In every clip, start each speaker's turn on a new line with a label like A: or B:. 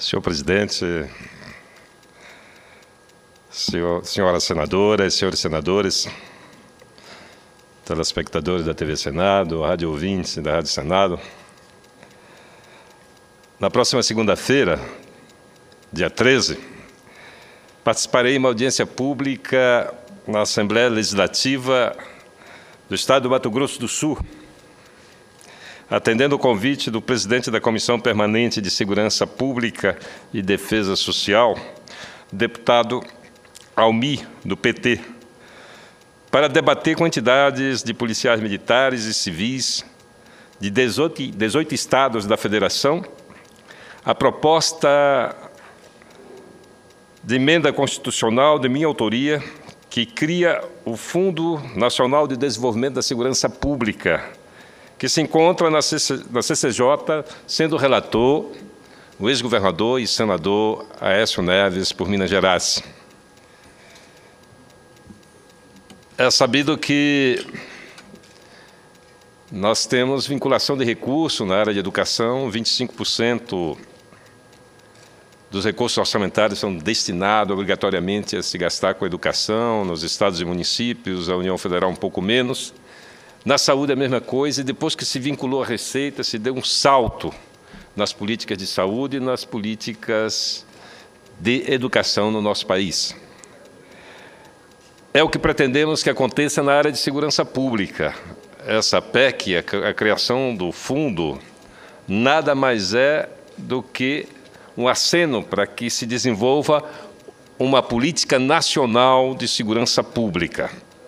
A: Senhor presidente, senhoras senadoras, senhores senadores, telespectadores da TV Senado, rádio ouvintes da Rádio Senado. Na próxima segunda-feira, dia 13, participarei em uma audiência pública na Assembleia Legislativa do Estado do Mato Grosso do Sul, atendendo o convite do presidente da Comissão Permanente de Segurança Pública e Defesa Social, deputado Almi, do PT, para debater com entidades de policiais militares e civis de 18 estados da Federação a proposta de emenda constitucional de minha autoria que cria o Fundo Nacional de Desenvolvimento da Segurança Pública, que se encontra na CCJ, sendo relator o ex-governador e senador Aécio Neves, por Minas Gerais. É sabido que nós temos vinculação de recursos na área de educação, 25% dos recursos orçamentários são destinados obrigatoriamente a se gastar com a educação, nos estados e municípios, a União Federal um pouco menos. Na saúde, a mesma coisa, e depois que se vinculou à Receita, se deu um salto nas políticas de saúde e nas políticas de educação no nosso país. É o que pretendemos que aconteça na área de segurança pública. Essa PEC, a criação do fundo, nada mais é do que um aceno para que se desenvolva uma política nacional de segurança pública.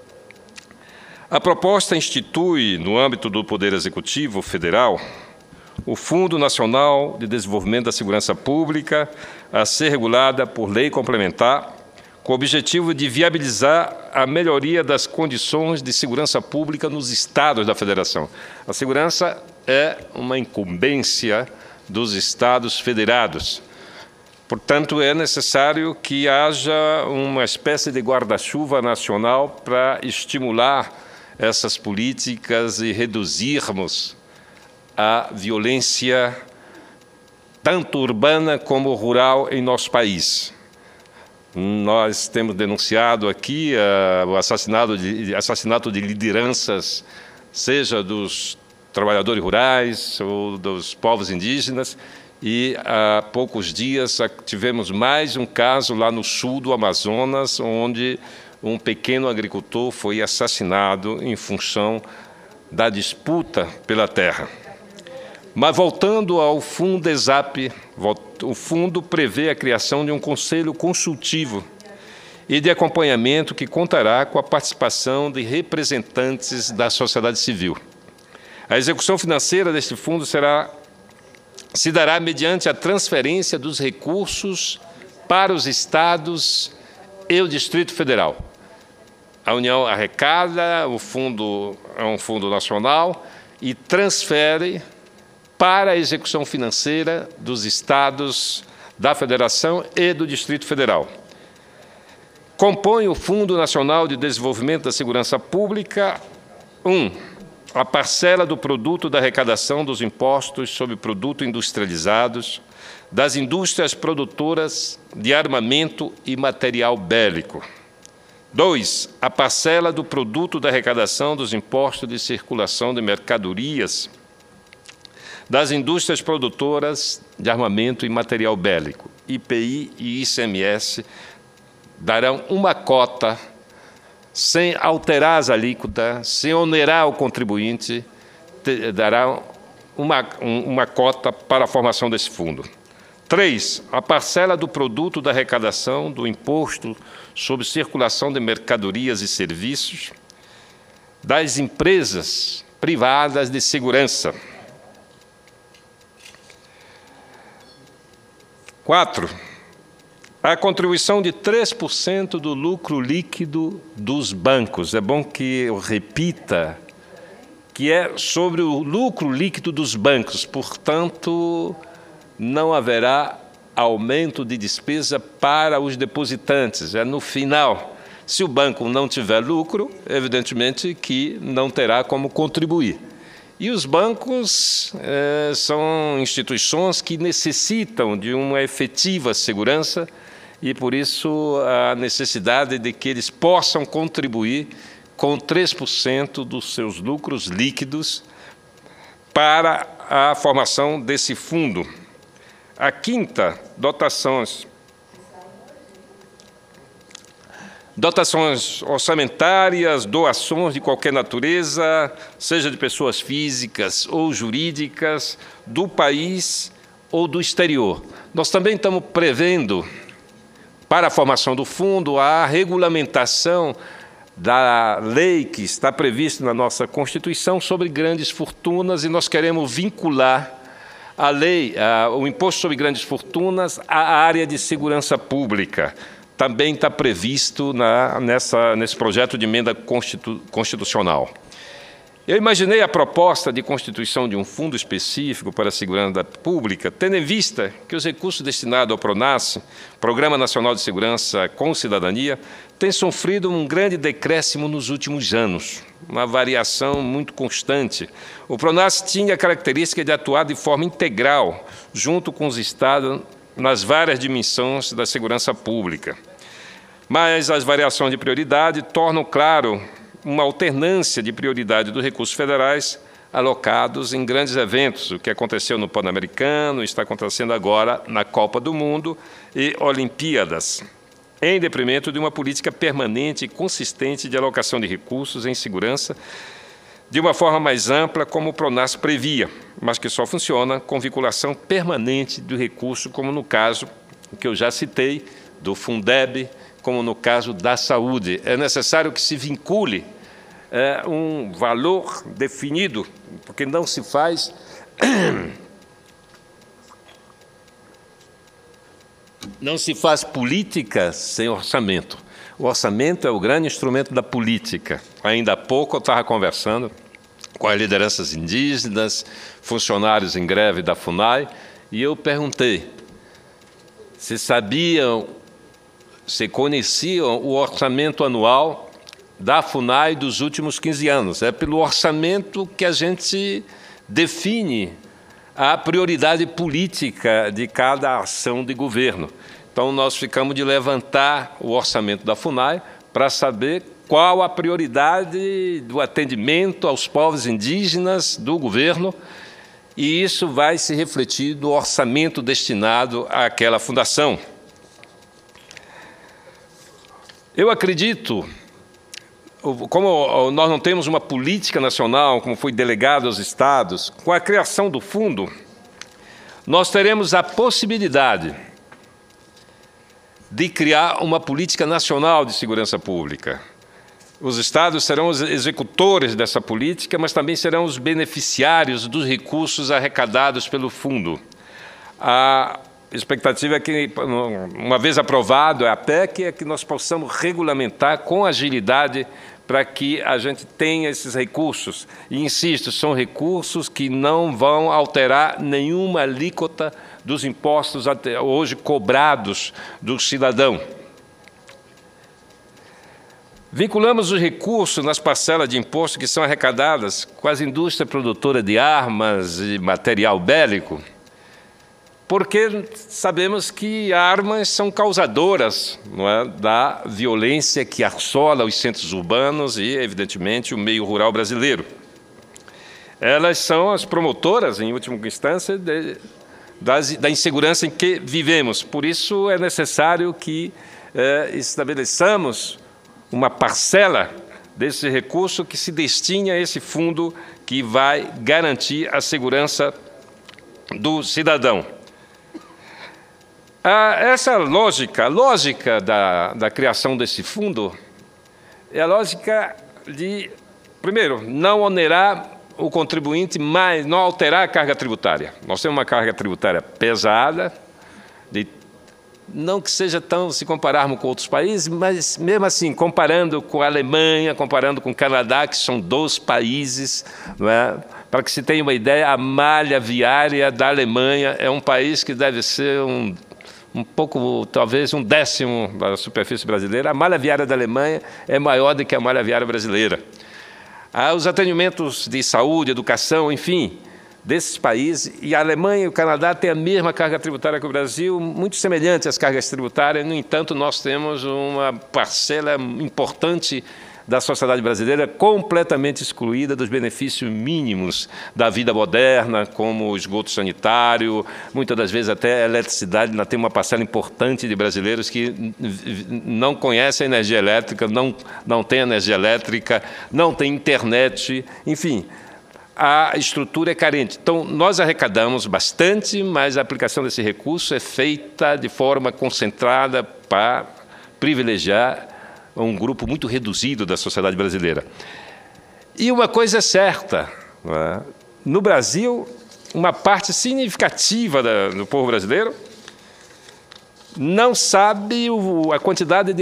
A: A proposta institui, no âmbito do Poder Executivo Federal, o Fundo Nacional de Desenvolvimento da Segurança Pública, a ser regulada por lei complementar, com o objetivo de viabilizar a melhoria das condições de segurança pública nos estados da Federação. A segurança é uma incumbência dos estados federados. Portanto, é necessário que haja uma espécie de guarda-chuva nacional para estimular essas políticas e reduzirmos a violência tanto urbana como rural em nosso país. Nós temos denunciado aqui o assassinato de lideranças, seja dos trabalhadores rurais ou dos povos indígenas, e há poucos dias tivemos mais um caso lá no sul do Amazonas, onde um pequeno agricultor foi assassinado em função da disputa pela terra. Mas voltando ao Fundesap, o fundo prevê a criação de um conselho consultivo e de acompanhamento que contará com a participação de representantes da sociedade civil. A execução financeira deste fundo se dará mediante a transferência dos recursos para os estados e o Distrito Federal. A União arrecada, o fundo é um fundo nacional e transfere para a execução financeira dos estados, da Federação e do Distrito Federal. Compõe o Fundo Nacional de Desenvolvimento da Segurança Pública, a parcela do produto da arrecadação dos impostos sobre produtos industrializados das indústrias produtoras de armamento e material bélico. 2, a parcela do produto da arrecadação dos impostos de circulação de mercadorias das indústrias produtoras de armamento e material bélico. IPI e ICMS darão uma cota sem alterar as alíquotas, sem onerar o contribuinte, dará uma cota para a formação desse fundo. 3, a parcela do produto da arrecadação do imposto sobre circulação de mercadorias e serviços das empresas privadas de segurança. 4, a contribuição de 3% do lucro líquido dos bancos. É bom que eu repita que é sobre o lucro líquido dos bancos, portanto, não haverá aumento de despesa para os depositantes. É no final. Se o banco não tiver lucro, evidentemente que não terá como contribuir. E os bancos são instituições que necessitam de uma efetiva segurança e, por isso, a necessidade de que eles possam contribuir com 3% dos seus lucros líquidos para a formação desse fundo. A quinta, dotações orçamentárias, doações de qualquer natureza, seja de pessoas físicas ou jurídicas, do país ou do exterior. Nós também estamos prevendo, para a formação do fundo, a regulamentação da lei que está prevista na nossa Constituição sobre grandes fortunas, e nós queremos vincular a lei, o imposto sobre grandes fortunas, à área de segurança pública. Também está previsto nesse projeto de emenda constitucional. Eu imaginei a proposta de constituição de um fundo específico para a segurança pública, tendo em vista que os recursos destinados ao PRONASSE, Programa Nacional de Segurança com Cidadania, têm sofrido um grande decréscimo nos últimos anos, uma variação muito constante. O PRONASSE tinha a característica de atuar de forma integral, junto com os Estados, nas várias dimensões da segurança pública. Mas as variações de prioridade tornam claro uma alternância de prioridade dos recursos federais alocados em grandes eventos, o que aconteceu no Pan-Americano, está acontecendo agora na Copa do Mundo e Olimpíadas, em detrimento de uma política permanente e consistente de alocação de recursos em segurança, de uma forma mais ampla, como o PRONASSE previa, mas que só funciona com vinculação permanente do recurso, como no caso que eu já citei, do Fundeb, como no caso da saúde. É necessário que se vincule um valor definido, porque não se faz política sem orçamento. O orçamento é o grande instrumento da política. Ainda há pouco eu estava conversando com as lideranças indígenas, funcionários em greve da FUNAI, e eu perguntei se sabiam, se conheciam o orçamento anual da FUNAI dos últimos 15 anos. É pelo orçamento que a gente define a prioridade política de cada ação de governo. Então, nós ficamos de levantar o orçamento da FUNAI para saber qual a prioridade do atendimento aos povos indígenas do governo, e isso vai se refletir no orçamento destinado àquela fundação. Eu acredito, como nós não temos uma política nacional, como foi delegado aos estados, com a criação do fundo, nós teremos a possibilidade de criar uma política nacional de segurança pública. Os estados serão os executores dessa política, mas também serão os beneficiários dos recursos arrecadados pelo fundo. A expectativa é que, uma vez aprovado a PEC, é que nós possamos regulamentar com agilidade para que a gente tenha esses recursos. E, insisto, são recursos que não vão alterar nenhuma alíquota dos impostos até hoje cobrados do cidadão. Vinculamos os recursos nas parcelas de imposto que são arrecadadas com as indústrias produtoras de armas e material bélico, porque sabemos que armas são causadoras, não é, da violência que assola os centros urbanos e, evidentemente, o meio rural brasileiro. Elas são as promotoras, em última instância, da insegurança em que vivemos. Por isso, é necessário que estabeleçamos uma parcela desse recurso que se destine a esse fundo que vai garantir a segurança do cidadão. Essa lógica, a lógica da criação desse fundo é a lógica de, primeiro, não onerar o contribuinte, mas não alterar a carga tributária. Nós temos uma carga tributária pesada, não que seja tão, se compararmos com outros países, mas mesmo assim, comparando com a Alemanha, comparando com o Canadá, que são 2 países, não é? Para que se tenha uma ideia, a malha viária da Alemanha é um país que deve ser um pouco, talvez 1/10 da superfície brasileira. A malha viária da Alemanha é maior do que a malha viária brasileira. Os atendimentos de saúde, educação, enfim, desses países, e a Alemanha e o Canadá têm a mesma carga tributária que o Brasil, muito semelhante às cargas tributárias. No entanto, nós temos uma parcela importante da sociedade brasileira completamente excluída dos benefícios mínimos da vida moderna, como o esgoto sanitário, muitas das vezes até a eletricidade. Ainda tem uma parcela importante de brasileiros que não conhecem a energia elétrica, não tem energia elétrica, não tem internet, enfim. A estrutura é carente. Então, nós arrecadamos bastante, mas a aplicação desse recurso é feita de forma concentrada para privilegiar um grupo muito reduzido da sociedade brasileira. E uma coisa é certa, não é? No Brasil, uma parte significativa do povo brasileiro não sabe a quantidade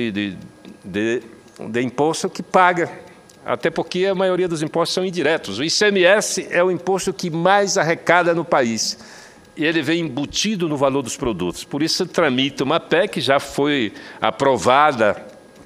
A: de imposto que paga, até porque a maioria dos impostos são indiretos. O ICMS é o imposto que mais arrecada no país, e ele vem embutido no valor dos produtos. Por isso, tramita uma PEC que já foi aprovada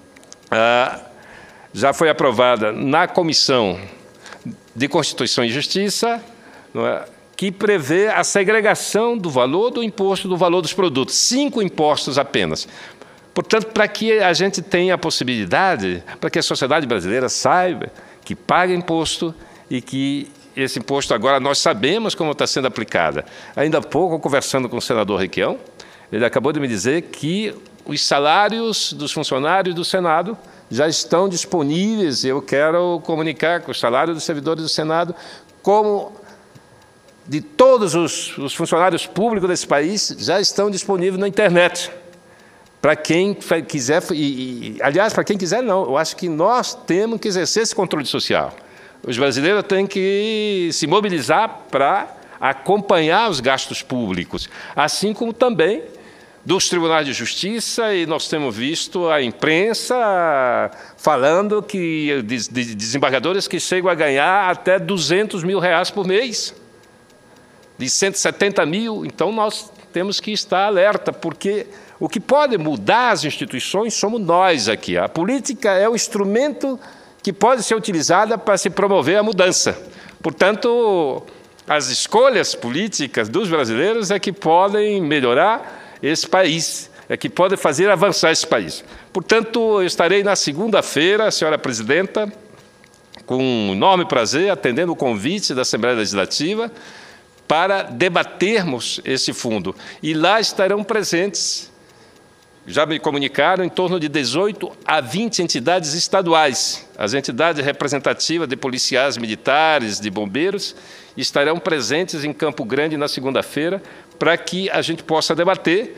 A: na Comissão de Constituição e Justiça, não é, que prevê a segregação do valor do imposto do valor dos produtos, 5 impostos apenas. Portanto, para que a gente tenha a possibilidade, para que a sociedade brasileira saiba que paga imposto e que esse imposto agora nós sabemos como está sendo aplicado. Ainda há pouco, conversando com o senador Requião, ele acabou de me dizer que os salários dos funcionários do Senado já estão disponíveis. Eu quero comunicar que os salários dos servidores do Senado, como de todos os funcionários públicos desse país, já estão disponíveis na internet. Para quem quiser, aliás, para quem quiser não, eu acho que nós temos que exercer esse controle social. Os brasileiros têm que se mobilizar para acompanhar os gastos públicos, assim como também dos tribunais de justiça, e nós temos visto a imprensa falando que de desembargadores que chegam a ganhar até R$200 mil por mês, de 170 mil. Então, nós temos que estar alerta, porque o que pode mudar as instituições somos nós aqui. A política é o instrumento que pode ser utilizado para se promover a mudança. Portanto, as escolhas políticas dos brasileiros é que podem melhorar esse país, é que podem fazer avançar esse país. Portanto, eu estarei na segunda-feira, senhora presidenta, com enorme prazer, atendendo o convite da Assembleia Legislativa, para debatermos esse fundo. E lá estarão presentes, já me comunicaram, em torno de 18 a 20 entidades estaduais. As entidades representativas de policiais militares, de bombeiros, estarão presentes em Campo Grande na segunda-feira, para que a gente possa debater.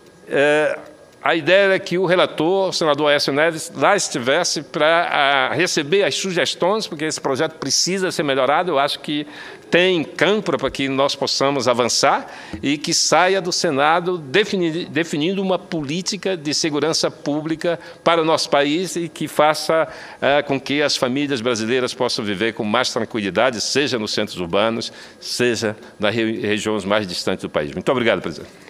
A: A ideia era que o relator, o senador Aécio Neves, lá estivesse para receber as sugestões, porque esse projeto precisa ser melhorado. Eu acho que tem campo para que nós possamos avançar e que saia do Senado definindo uma política de segurança pública para o nosso país e que faça com que as famílias brasileiras possam viver com mais tranquilidade, seja nos centros urbanos, seja nas regiões mais distantes do país. Muito obrigado, presidente.